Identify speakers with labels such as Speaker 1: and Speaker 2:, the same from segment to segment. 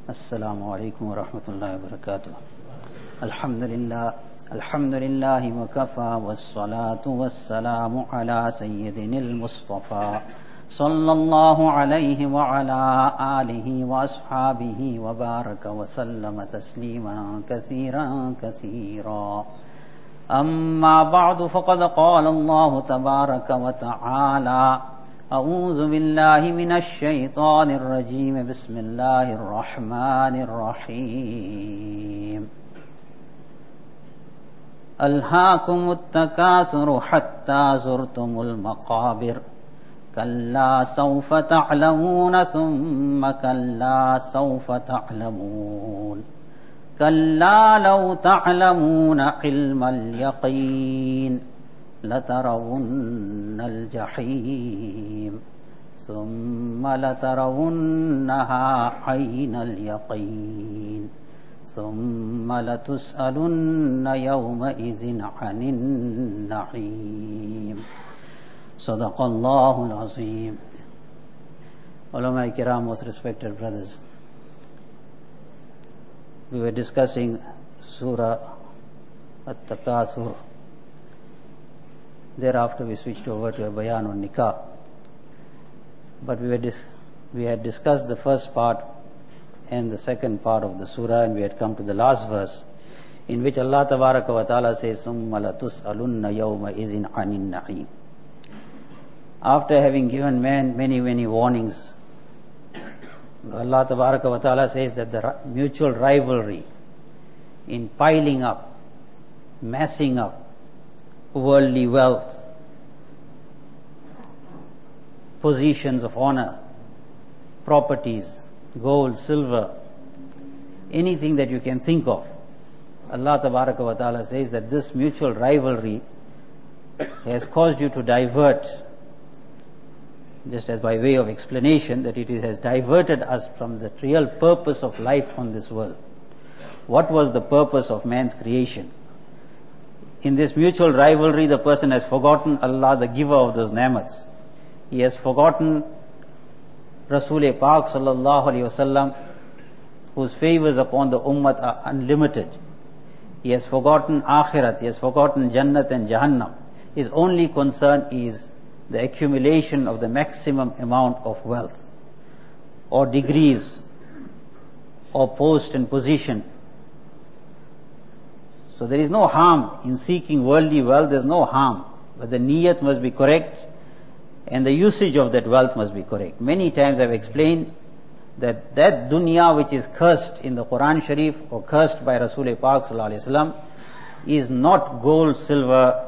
Speaker 1: السلام عليكم ورحمة الله وبركاته. الحمد لله وكفى والصلاة والسلام على سيدنا المصطفى صلى الله عليه وعلى آله وأصحابه وبارك وسلم تسليما كثيرا. أما بعد فقد قال الله تبارك وتعالى: أعوذ بالله من الشيطان الرجيم. بسم الله الرحمن الرحيم. ألهاكم التكاثر حتى زرتم المقابر كلا سوف تعلمون ثم كلا سوف تعلمون كلا لو تعلمون علم اليقين لترون الجحيم ثم لترونها عين اليقين ثم لتسألن يومئذ عن النعيم. صدق الله العظيم. Ulama Kiram, most respected brothers, we were discussing Surah At-Takasur. Thereafter we switched over to a bayan on nikah. But we had discussed the first part and the second part of the surah, and we had come to the last verse, in which Allah Tabaraka wa Ta'ala says, ثُمَّ لَتُسْأَلُنَّ يَوْمَئِذٍ عَنِ النَّعِيمِ. After having given man many warnings, Allah Tabaraka wa Ta'ala says that the mutual rivalry in piling up, massing up worldly wealth, positions of honor, properties, gold, silver, anything that you can think of, Allah Tabaraka wa Ta'ala says that this mutual rivalry has caused you to divert, just as by way of explanation, that it has diverted us from the real purpose of life on this world. What was the purpose of man's creation? In this mutual rivalry, the person has forgotten Allah, the giver of those ni'mats. He has forgotten Rasul Pak sallallahu alayhi wasallam, whose favors upon the ummat are unlimited. He has forgotten Akhirat, he has forgotten Jannat and Jahannam. His only concern is the accumulation of the maximum amount of wealth, or degrees, or post and position. So there is no harm in seeking worldly wealth, there is no harm. But the niyat must be correct, and the usage of that wealth must be correct. Many times I have explained that dunya which is cursed in the Quran Sharif, or cursed by Rasul Pak sallallahu alayhi wasallam, is not gold, silver,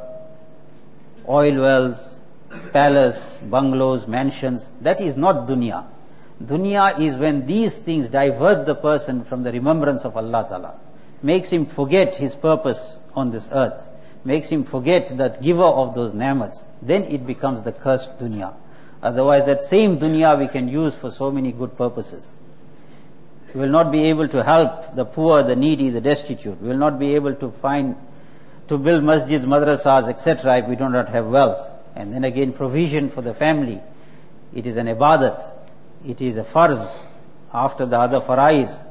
Speaker 1: oil wells, palace, bungalows, mansions. That is not dunya. Dunya is when these things divert the person from the remembrance of Allah Ta'ala, makes him forget his purpose on this earth, makes him forget that giver of those ni'mats. Then it becomes the cursed dunya. Otherwise that same dunya we can use for so many good purposes. We will not be able to help the poor, the needy, the destitute. We will not be able to build masjids, madrasas, etc. if we do not have wealth. And then again, provision for the family. It is an ibadat. It is a farz after the other farais.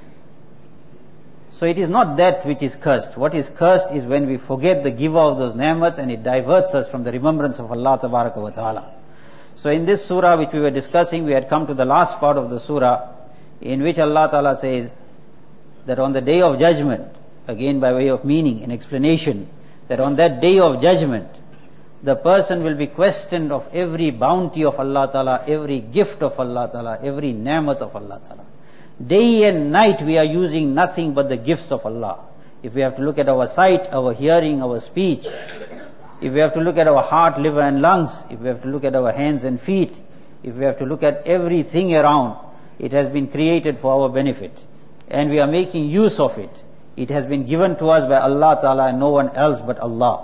Speaker 1: So it is not that which is cursed. What is cursed is when we forget the giver of those ni'mats and it diverts us from the remembrance of Allah Tabaraka wa Ta'ala. So in this surah which we were discussing, we had come to the last part of the surah, in which Allah Ta'ala says that on the day of judgment, again by way of meaning and explanation, that on that day of judgment, the person will be questioned of every bounty of Allah Ta'ala, every gift of Allah Ta'ala, every ni'mat of Allah Ta'ala. Day and night we are using nothing but the gifts of Allah. If we have to look at our sight, our hearing, our speech, if we have to look at our heart, liver and lungs, if we have to look at our hands and feet, if we have to look at everything around, it has been created for our benefit. And we are making use of it. It has been given to us by Allah Ta'ala and no one else but Allah.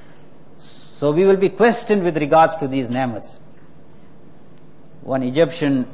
Speaker 1: So we will be questioned with regards to these ni'mats. One Egyptian,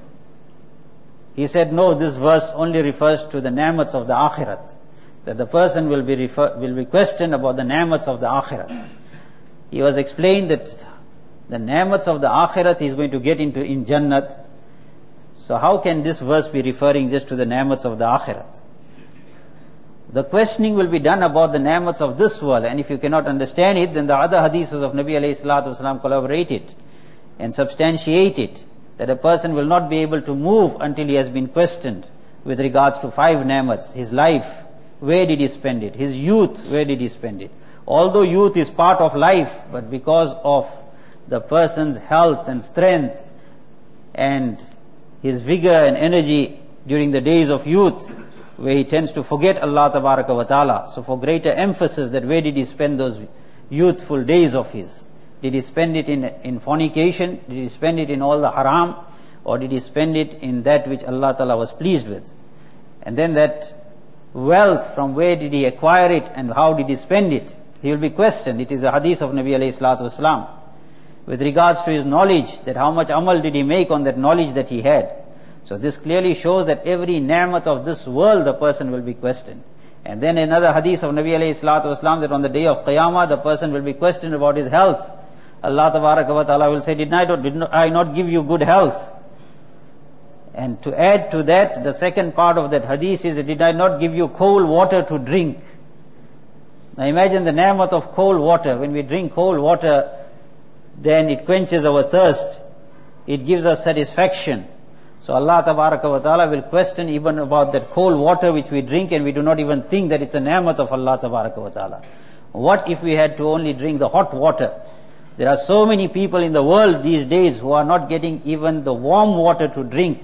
Speaker 1: he said, no, this verse only refers to the ni'mats of the akhirat. That the person will be questioned about the ni'mats of the akhirat. He was explained that the ni'mats of the akhirat he is going to get into in Jannat. So how can this verse be referring just to the ni'mats of the akhirat? The questioning will be done about the ni'mats of this world, and if you cannot understand it, then the other hadiths of Nabi alayhi salatu wasalam corroborate it and substantiate it, that a person will not be able to move until he has been questioned with regards to 5 ni'mats. His life, where did he spend it? His youth, where did he spend it? Although youth is part of life, but because of the person's health and strength and his vigor and energy during the days of youth, where he tends to forget Allah Tabaraka wa Ta'ala. So for greater emphasis, that where did he spend those youthful days of his? Did he spend it in fornication? Did he spend it in all the haram? Or did he spend it in that which Allah Ta'ala was pleased with? And then that wealth, from where did he acquire it and how did he spend it? He will be questioned. It is a hadith of Nabi alayhi salatu wasalam. With regards to his knowledge, that how much amal did he make on that knowledge that he had. So this clearly shows that every ni'mat of this world the person will be questioned. And then another hadith of Nabi alayhi salatu wasalam, that on the day of Qiyamah the person will be questioned about his health. Allah Tabaraka wa Ta'ala will say, did I not give you good health? And to add to that, the second part of that hadith is, did I not give you cold water to drink? Now imagine the ni'mat of cold water. When we drink cold water, then it quenches our thirst. It gives us satisfaction. So Allah Tabaraka wa Ta'ala will question even about that cold water which we drink, and we do not even think that it's a ni'mat of Allah Tabaraka wa Ta'ala. What if we had to only drink the hot water? There are so many people in the world these days who are not getting even the warm water to drink.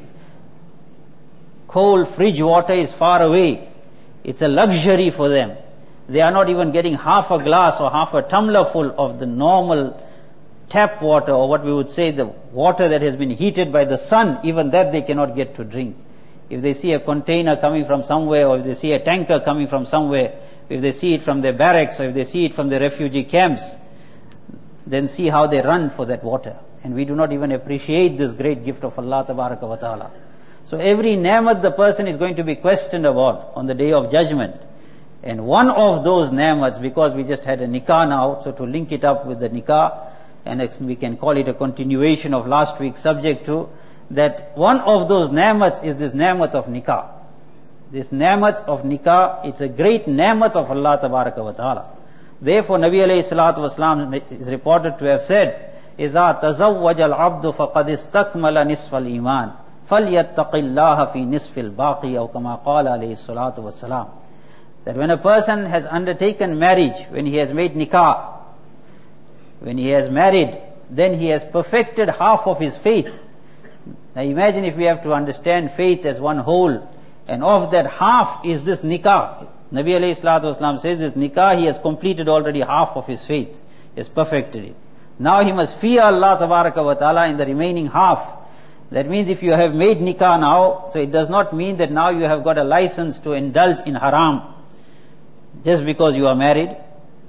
Speaker 1: Cold fridge water is far away. It's a luxury for them. They are not even getting half a glass or half a tumbler full of the normal tap water, or what we would say the water that has been heated by the sun. Even that they cannot get to drink. If they see a container coming from somewhere, or if they see a tanker coming from somewhere, if they see it from their barracks, or if they see it from the refugee camps, then see how they run for that water. And we do not even appreciate this great gift of Allah Tabaraka wa Ta'ala. So every ni'mat the person is going to be questioned about on the day of judgment. And one of those ni'mats, because we just had a nikah now, so to link it up with the nikah, and we can call it a continuation of last week's subject too, that one of those ni'mats is this ni'mat of nikah. This ni'mat of nikah, it's a great ni'mat of Allah Tabaraka wa Ta'ala. Therefore Nabi alayhi salatu wasalam is reported to have said, إِذَا تَزَوَّجَ الْعَبْدُ فَقَدْ اسْتَكْمَلَ نِصْفَ الْإِيمَانِ فَلْيَتَّقِ اللَّهَ فِي نِصْفِ الْبَاقِي أَوْ كَمَا قَالَ عَلَيْهِ الصَّلَاةُ وَالسَّلَامُ. That when a person has undertaken marriage, when he has made nikah, when he has married, then he has perfected half of his faith. Now imagine if we have to understand faith as one whole, and of that half is this nikah. Nabi alayhi salatu wasalam says this nikah, he has completed already half of his faith. He has perfected it. Now he must fear Allah Tabaraka wa Ta'ala in the remaining half. That means if you have made nikah now, so it does not mean that now you have got a license to indulge in haram just because you are married.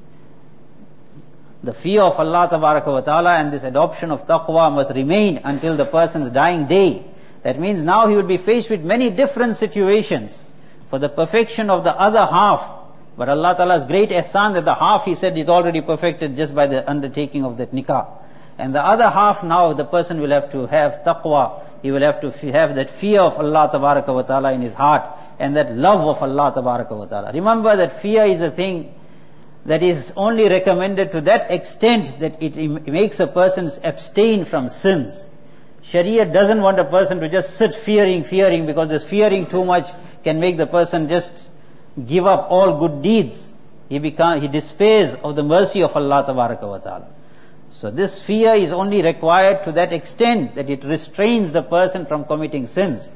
Speaker 1: The fear of Allah Tabaraka wa Ta'ala and this adoption of taqwa must remain until the person's dying day. That means now he will be faced with many different situations for the perfection of the other half. But Allah Ta'ala's great ihsan that the half, he said, is already perfected just by the undertaking of that nikah. And the other half now, the person will have to have taqwa. He will have to have that fear of Allah Tabaraka wa Ta'ala in his heart, and that love of Allah Tabaraka wa Ta'ala. Remember that fear is a thing that is only recommended to that extent that it makes a person abstain from sins. Sharia doesn't want a person to just sit fearing, because this fearing too much can make the person just give up all good deeds. He despairs of the mercy of Allah Tabaraka wa Ta'ala. So this fear is only required to that extent that it restrains the person from committing sins.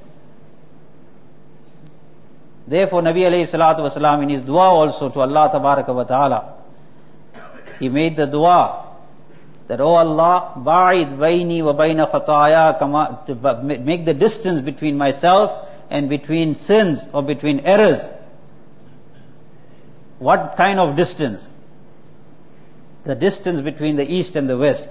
Speaker 1: Therefore Nabi alayhi salatu wasalam in his dua also to Allah Tabaraka wa Ta'ala, he made the dua that, oh Allah, ba'id baini wa baina khataya, to make the distance between myself and between sins or between errors. What kind of distance? The distance between the east and the west.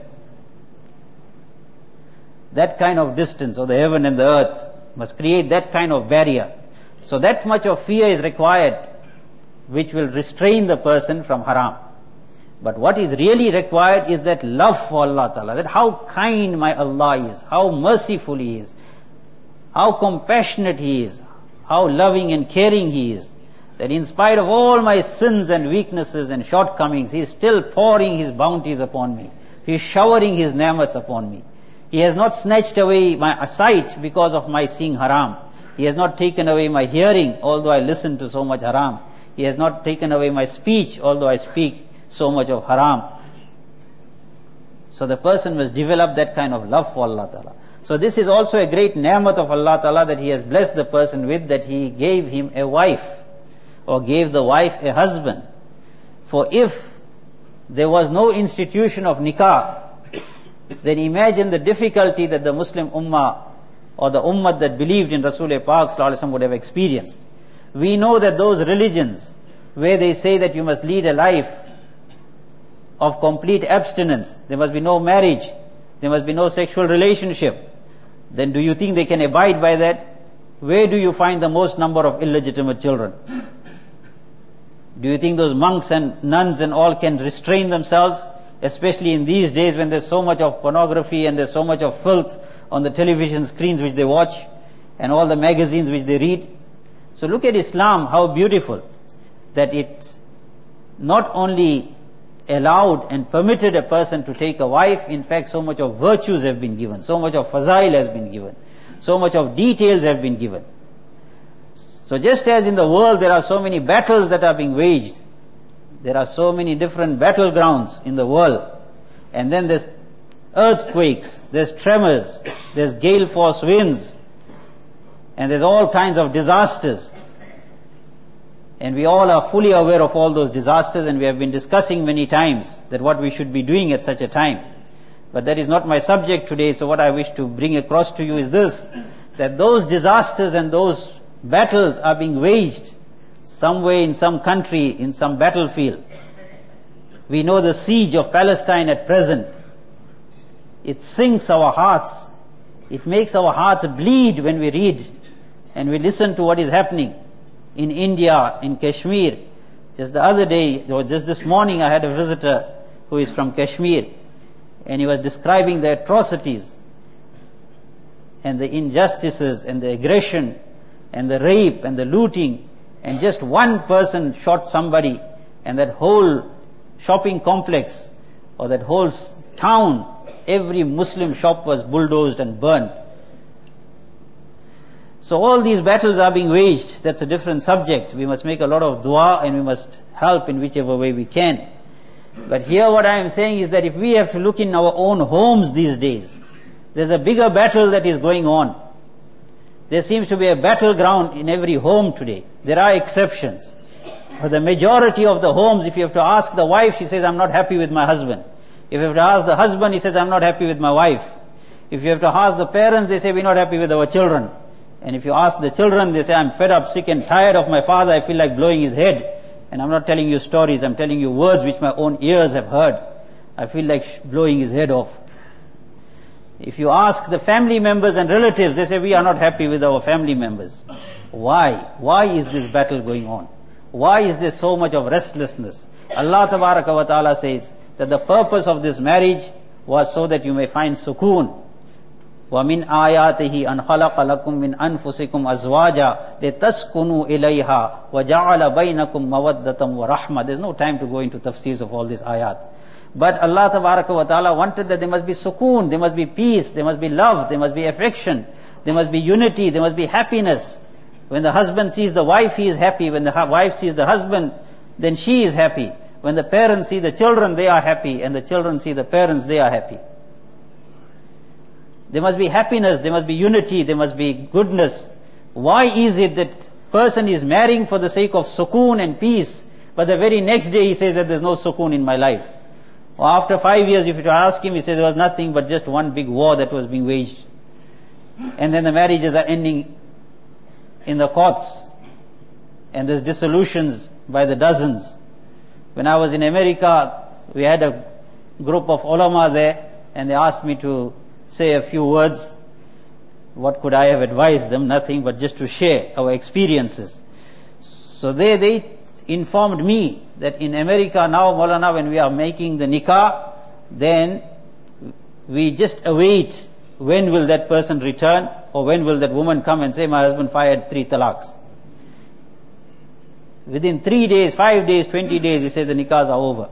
Speaker 1: That kind of distance, or the heaven and the earth, must create that kind of barrier. So that much of fear is required, which will restrain the person from haram. But what is really required is that love for Allah Ta'ala, that how kind my Allah is, how merciful He is. how compassionate He is, how loving and caring He is, that in spite of all my sins and weaknesses and shortcomings, He is still pouring His bounties upon me. He is showering His ni'mats upon me. He has not snatched away my sight because of my seeing haram. He has not taken away my hearing, although I listen to so much haram. He has not taken away my speech, although I speak so much of haram. So the person must develop that kind of love for Allah Ta'ala. So this is also a great ni'mat of Allah Ta'ala that He has blessed the person with, that He gave him a wife, or gave the wife a husband. For if there was no institution of nikah, then imagine the difficulty that the Muslim ummah, or the ummah that believed in Rasulullah Pak Sallallahu Alaihi Wasallam would have experienced. We know that those religions where they say that you must lead a life of complete abstinence, there must be no marriage, there must be no sexual relationship, then do you think they can abide by that? Where do you find the most number of illegitimate children? Do you think those monks and nuns and all can restrain themselves, especially in these days when there's so much of pornography and there's so much of filth on the television screens which they watch and all the magazines which they read? So look at Islam, how beautiful, that it not only allowed and permitted a person to take a wife, in fact so much of virtues have been given, so much of fazail has been given, so much of details have been given. So just as in the world there are so many battles that are being waged, there are so many different battlegrounds in the world, and then there's earthquakes, there's tremors, there's gale force winds, and there's all kinds of disasters. And we all are fully aware of all those disasters, and we have been discussing many times that what we should be doing at such a time. But that is not my subject today, so what I wish to bring across to you is this, that those disasters and those battles are being waged somewhere in some country, in some battlefield. We know the siege of Palestine at present. It sinks our hearts. It makes our hearts bleed when we read and we listen to what is happening in India, in Kashmir. Just the other day, or just this morning, I had a visitor who is from Kashmir, and he was describing the atrocities and the injustices and the aggression and the rape and the looting, and just one person shot somebody, and that whole shopping complex or that whole town, every Muslim shop was bulldozed and burned. So all these battles are being waged. That's a different subject. We must make a lot of dua and we must help in whichever way we can. But here what I am saying is that if we have to look in our own homes these days, there's a bigger battle that is going on. There seems to be a battleground in every home today. There are exceptions. But the majority of the homes, if you have to ask the wife, she says, I'm not happy with my husband. If you have to ask the husband, he says, I'm not happy with my wife. If you have to ask the parents, they say, we're not happy with our children. And if you ask the children, they say, I'm fed up, sick and tired of my father, I feel like blowing his head. And I'm not telling you stories, I'm telling you words which my own ears have heard. I feel like blowing his head off. If you ask the family members and relatives, they say, we are not happy with our family members. Why? Why is this battle going on? Why is there so much of restlessness? Allah Tabaraka wa Ta'ala says that the purpose of this marriage was so that you may find sukoon. وَمِنْ آيَاتِهِ أَنْ خَلَقَ لَكُم مِّنْ أَنفُسِكُمْ أَزْوَاجًا لِتَسْكُنُوا إِلَيْهَا وَجَعَلَ بَيْنَكُمْ مَوَدَّةً وَرَحْمَةً. There's no time to go into tafsirs of all these ayat. But Allah Tabaraka wa Ta'ala wanted that there must be sukoon, there must be peace, there must be love, there must be affection, there must be unity, there must be happiness. When the husband sees the wife, he is happy. When the wife sees the husband, then she is happy. When the parents see the children, they are happy. And the children see the parents, they are happy. There must be happiness, there must be unity, there must be goodness. Why is it that person is marrying for the sake of sukoon and peace, but the very next day he says that there's no sukoon in my life? Or after 5 years, if you ask him, he says there was nothing but just one big war that was being waged. And then the marriages are ending in the courts, and there's dissolutions by the dozens. When I was in America, we had a group of ulama there, and they asked me to say a few words. What could I have advised them? Nothing, but just to share our experiences. So they informed me that in America now, Maulana, when we are making the nikah, then we just await when will that person return, or when will that woman come and say, my husband fired 3 talaqs. Within 3 days, 5 days, 20 days, he says the nikahs are over.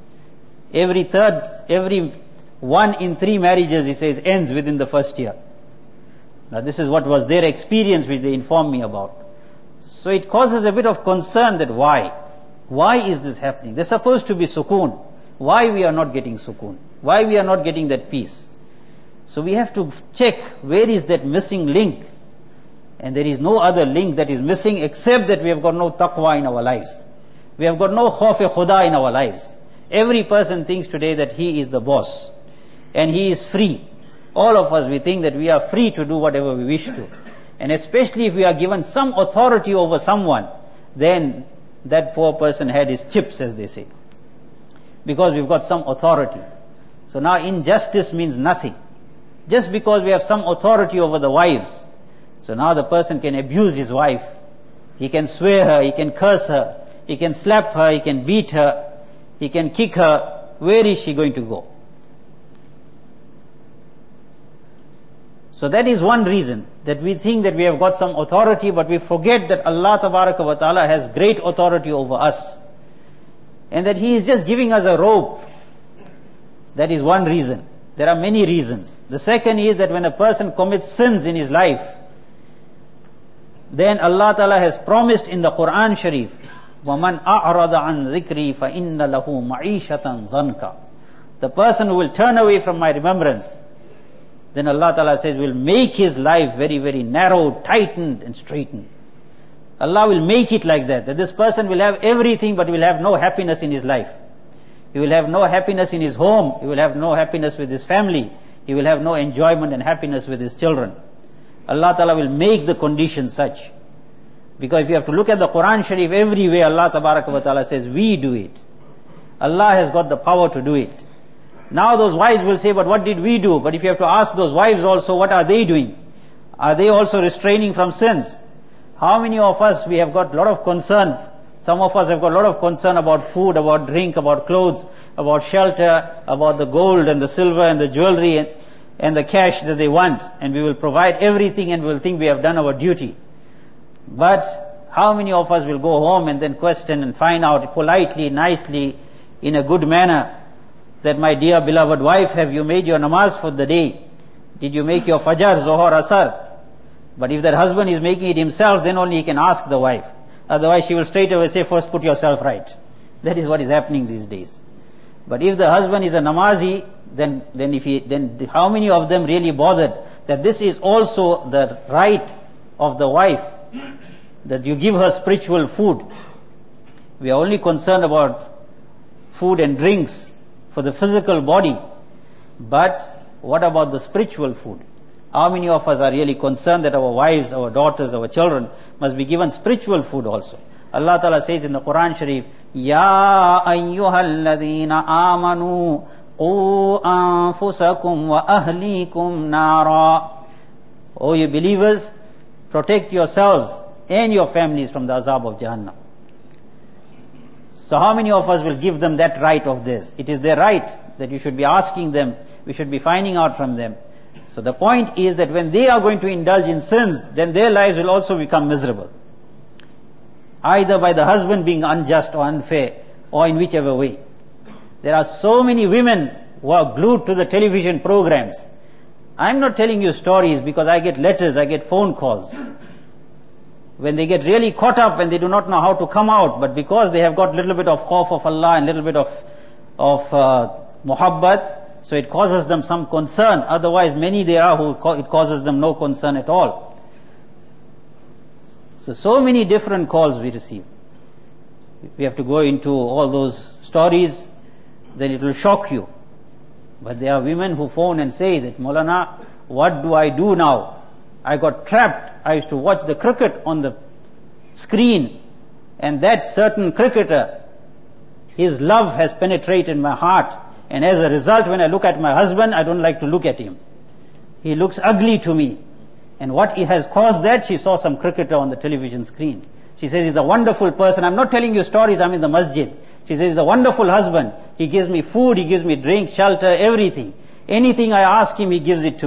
Speaker 1: Every 1 in 3 marriages, he says, ends within the first year. Now this is what was their experience, which they informed me about. So it causes a bit of concern that why? Why is this happening? There's supposed to be sukoon. Why we are not getting sukoon? Why we are not getting that peace? So we have to check where is that missing link. And there is no other link that is missing except that we have got no taqwa in our lives. We have got no khawf-e-khuda in our lives. Every person thinks today that he is the boss. And he is free. All of us, we think that we are free to do whatever we wish to. And especially if we are given some authority over someone, then that poor person had his chips, as they say. Because we've got some authority. So now injustice means nothing. Just because we have some authority over the wives. So now the person can abuse his wife. He can swear her, he can curse her, he can slap her, he can beat her, he can kick her. Where is she going to go? So that is one reason, that we think that we have got some authority, but we forget that Allah Tabaraka wa Ta'ala has great authority over us. And that He is just giving us a rope. That is one reason. There are many reasons. The second is that when a person commits sins in his life, then Allah Ta'ala has promised in the Quran Sharif, وَمَنْ أَعْرَضَ عَنْ ذِكْرِي فَإِنَّ لَهُ مَعِيشَةً ضَنْكَ. The person who will turn away from my remembrance, then Allah Ta'ala says, will make his life very, very narrow, tightened and straightened. Allah will make it like that this person will have everything, but will have no happiness in his life. He will have no happiness in his home. He will have no happiness with his family. He will have no enjoyment and happiness with his children. Allah Ta'ala will make the conditions such. Because if you have to look at the Quran Sharif, everywhere Allah Ta'ala says, we do it. Allah has got the power to do it. Now those wives will say, but what did we do? But if you have to ask those wives also, what are they doing? Are they also restraining from sins? How many of us, we have got a lot of concern. Some of us have got a lot of concern about food, about drink, about clothes, about shelter, about the gold and the silver and the jewelry and the cash that they want. And we will provide everything and we will think we have done our duty. But how many of us will go home and then question and find out politely, nicely, in a good manner, that my dear beloved wife, have you made your namaz for the day? Did you make your fajr, zohar, asar? But if that husband is making it himself, then only he can ask the wife. Otherwise she will straight away say, first put yourself right. That is what is happening these days. But if the husband is a namazi, then how many of them really bothered that this is also the right of the wife, that you give her spiritual food. We are only concerned about food and drinks for the physical body. But what about the spiritual food? How many of us are really concerned that our wives, our daughters, our children must be given spiritual food also? Allah Ta'ala says in the Quran Sharif, Ya ayyuhalladhina amanu qu anfusakum wa ahlikum nara. O you believers, protect yourselves and your families from the azab of Jahannam. So how many of us will give them that right of this? It is their right that you should be asking them, we should be finding out from them. So the point is that when they are going to indulge in sins, then their lives will also become miserable. Either by the husband being unjust or unfair, or in whichever way. There are so many women who are glued to the television programs. I'm not telling you stories because I get letters, I get phone calls. When they get really caught up and they do not know how to come out, but because they have got little bit of khawf of Allah and little bit of muhabbat, so it causes them some concern. Otherwise many there are who it causes them no concern at all. So many different calls we receive. We have to go into all those stories, then it will shock you. But there are women who phone and say that, Maulana, what do I do now? I got trapped. I used to watch the cricket on the screen, and that certain cricketer, his love has penetrated my heart, and as a result when I look at my husband, I don't like to look at him. He looks ugly to me. And what has caused that? She saw some cricketer on the television screen. She says, he's a wonderful person. I'm not telling you stories, I'm in the masjid. She says, he's a wonderful husband. He gives me food, he gives me drink, shelter, everything. Anything I ask him, he gives it to me.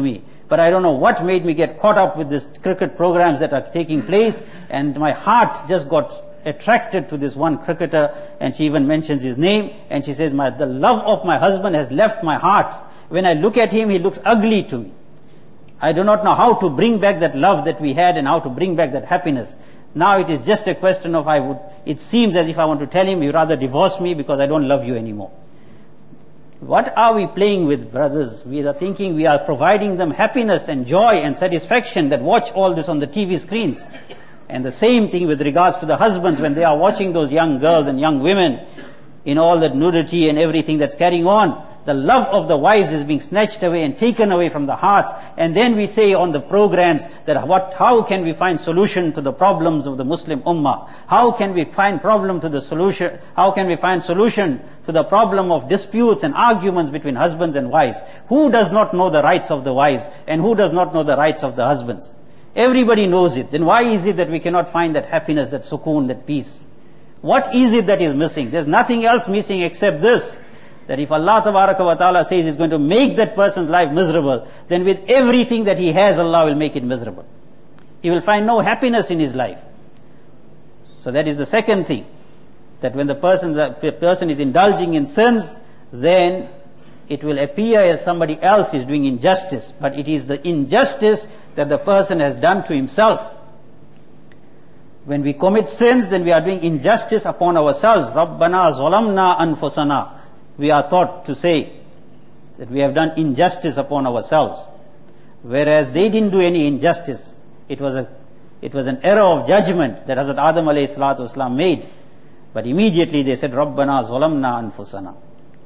Speaker 1: But I don't know what made me get caught up with these cricket programs that are taking place, and my heart just got attracted to this one cricketer, and she even mentions his name, and she says, the love of my husband has left my heart. When I look at him, he looks ugly to me. I do not know how to bring back that love that we had and how to bring back that happiness. Now it is just a question of it seems as if I want to tell him, you rather divorce me because I don't love you anymore. What are we playing with, brothers? We are thinking we are providing them happiness and joy and satisfaction that watch all this on the TV screens. And the same thing with regards to the husbands when they are watching those young girls and young women in all that nudity and everything that's carrying on. The love of the wives is being snatched away and taken away from the hearts. And then we say on the programs that how can we find solution to the problems of the Muslim Ummah? How can we find solution to the problem of disputes and arguments between husbands and wives? Who does not know the rights of the wives and who does not know the rights of the husbands? Everybody knows it. Then why is it that we cannot find that happiness, that sukoon, that peace? What is it that is missing? There's nothing else missing except this. That if Allah Tabaraka wa Ta'ala says He's going to make that person's life miserable, then with everything that he has, Allah will make it miserable. He will find no happiness in his life. So that is the second thing. That when the person is indulging in sins, then it will appear as somebody else is doing injustice. But it is the injustice that the person has done to himself. When we commit sins, then we are doing injustice upon ourselves. Rabbana zalamna anfusana. We are taught to say that we have done injustice upon ourselves. Whereas they didn't do any injustice. It was an error of judgment that Hazrat Adam alayhi salatu wasalam made. But immediately they said, Rabbana zalamna anfusana.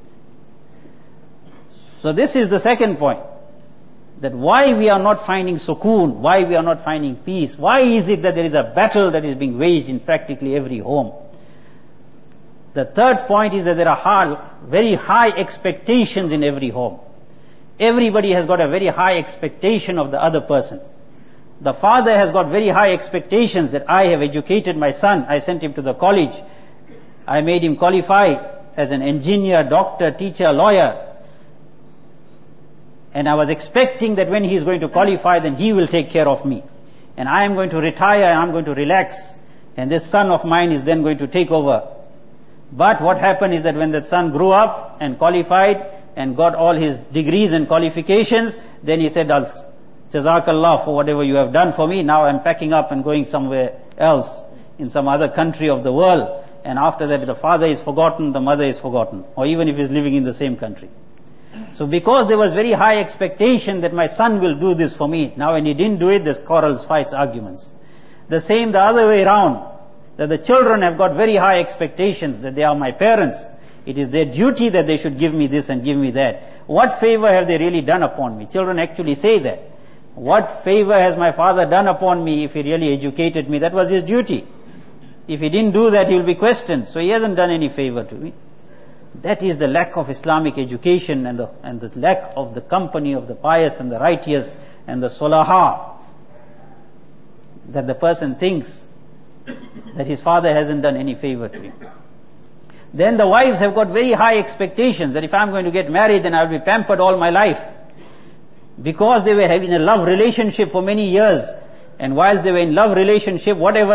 Speaker 1: So this is the second point. That why we are not finding sukoon, why we are not finding peace, why is it that there is a battle that is being waged in practically every home? The third point is that there are very high expectations in every home. Everybody has got a very high expectation of the other person. The father has got very high expectations that I have educated my son, I sent him to the college, I made him qualify as an engineer, doctor, teacher, lawyer. And I was expecting that when he is going to qualify, then he will take care of me. And I am going to retire and I am going to relax. And this son of mine is then going to take over. But what happened is that when that son grew up and qualified and got all his degrees and qualifications, then he said, Jazakallah for whatever you have done for me. Now I'm packing up and going somewhere else in some other country of the world. And after that the father is forgotten, the mother is forgotten. Or even if he's living in the same country. So because there was very high expectation that my son will do this for me, now when he didn't do it, there's quarrels, fights, arguments. The same the other way around, that the children have got very high expectations that they are my parents. It is their duty that they should give me this and give me that. What favor have they really done upon me? Children actually say that. What favor has my father done upon me if he really educated me? That was his duty. If he didn't do that, he will be questioned. So he hasn't done any favor to me. That is the lack of Islamic education and the lack of the company of the pious and the righteous and the solaha, that the person thinks that his father hasn't done any favor to him. Then the wives have got very high expectations that if I'm going to get married, then I'll be pampered all my life. Because they were having a love relationship for many years, and whilst they were in love relationship, whatever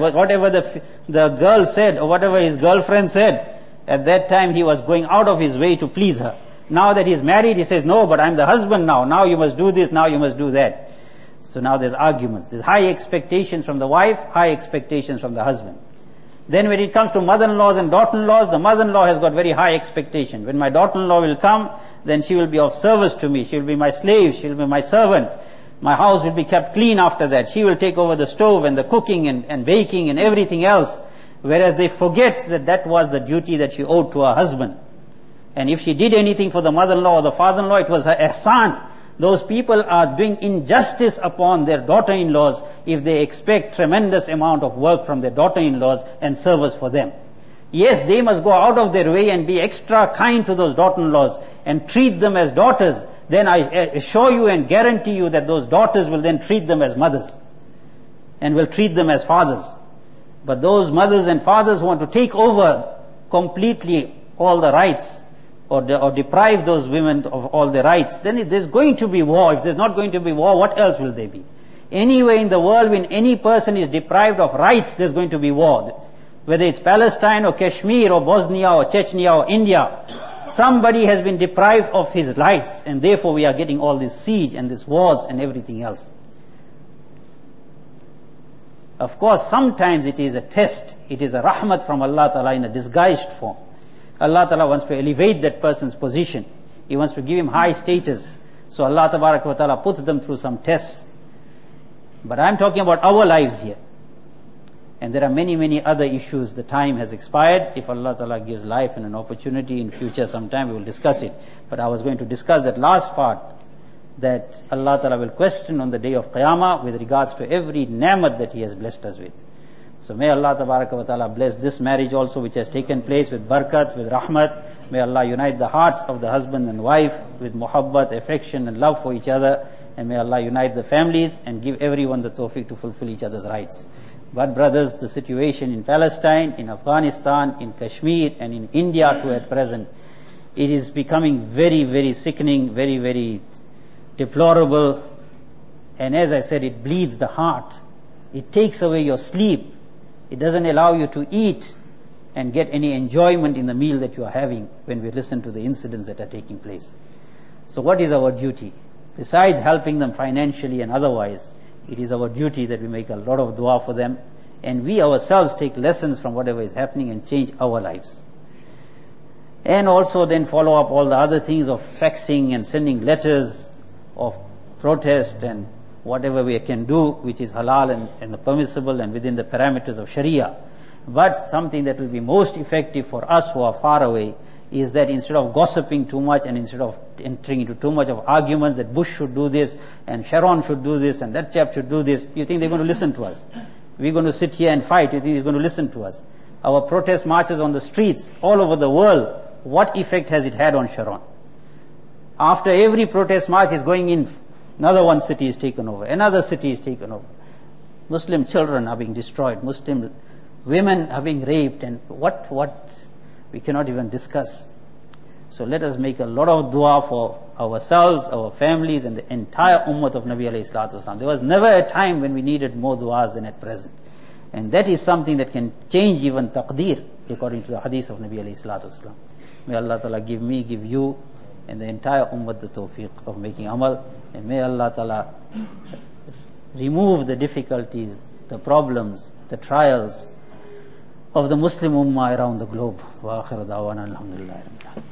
Speaker 1: the girl said or whatever his girlfriend said, at that time he was going out of his way to please her. Now that he's married, he says, no, but I'm the husband now. Now you must do this, now you must do that. So now there's arguments. There's high expectations from the wife, high expectations from the husband. Then when it comes to mother-in-laws and daughter-in-laws, the mother-in-law has got very high expectation. When my daughter-in-law will come, then she will be of service to me. She will be my slave. She will be my servant. My house will be kept clean after that. She will take over the stove and the cooking and baking and everything else. Whereas they forget that that was the duty that she owed to her husband. And if she did anything for the mother-in-law or the father-in-law, it was her ihsan. Those people are doing injustice upon their daughter-in-laws if they expect tremendous amount of work from their daughter-in-laws and service for them. Yes, they must go out of their way and be extra kind to those daughter-in-laws and treat them as daughters. Then I assure you and guarantee you that those daughters will then treat them as mothers and will treat them as fathers. But those mothers and fathers who want to take over completely all the rights, or deprive those women of all their rights, then there's going to be war. If there's not going to be war, what else will there be? Anywhere in the world, when any person is deprived of rights, there's going to be war. Whether it's Palestine or Kashmir or Bosnia or Chechnya or India, somebody has been deprived of his rights, and therefore we are getting all this siege and this wars and everything else. Of course, sometimes it is a test. It is a rahmat from Allah Ta'ala in a disguised form. Allah Ta'ala wants to elevate that person's position. He wants to give him high status. So Allah Ta'ala puts them through some tests. But I'm talking about our lives here. And there are many, many other issues. The time has expired. If Allah Ta'ala gives life and an opportunity in future sometime, we will discuss it. But I was going to discuss that last part, that Allah Ta'ala will question on the day of Qiyamah with regards to every ni'mat that He has blessed us with. So may Allah Ta'ala bless this marriage also which has taken place with barakat, with rahmat. May Allah unite the hearts of the husband and wife with muhabbat, affection and love for each other. And may Allah unite the families and give everyone the tawfiq to fulfill each other's rights. But brothers, the situation in Palestine, in Afghanistan, in Kashmir and in India too at present, it is becoming very, very sickening, very, very deplorable. And as I said, it bleeds the heart. It takes away your sleep. It doesn't allow you to eat and get any enjoyment in the meal that you are having when we listen to the incidents that are taking place. So what is our duty? Besides helping them financially and otherwise, it is our duty that we make a lot of dua for them, and we ourselves take lessons from whatever is happening and change our lives. And also then follow up all the other things of faxing and sending letters of protest and whatever we can do, which is halal and the permissible and within the parameters of Sharia. But something that will be most effective for us who are far away is that instead of gossiping too much and instead of entering into too much of arguments that Bush should do this and Sharon should do this and that chap should do this, you think they're going to listen to us? We're going to sit here and fight. You think he's going to listen to us? Our protest marches on the streets all over the world, what effect has it had on Sharon? After every protest march is going in, another one city is taken over, another city is taken over. Muslim children are being destroyed, Muslim women are being raped, and what we cannot even discuss. So let us make a lot of dua for ourselves, our families, and the entire ummah of Nabi alayhi salatu wasalam. There was never a time when we needed more duas than at present. And that is something that can change even taqdeer, according to the hadith of Nabi alayhi salatu wasalam. May Allah Ta'ala give me, give you, and the entire ummah the tawfiq of making amal. And may Allah Ta'ala remove the difficulties, the problems, the trials of the Muslim ummah around the globe. Wa akhiru da'wana alhamdulillahi rabbil alamin.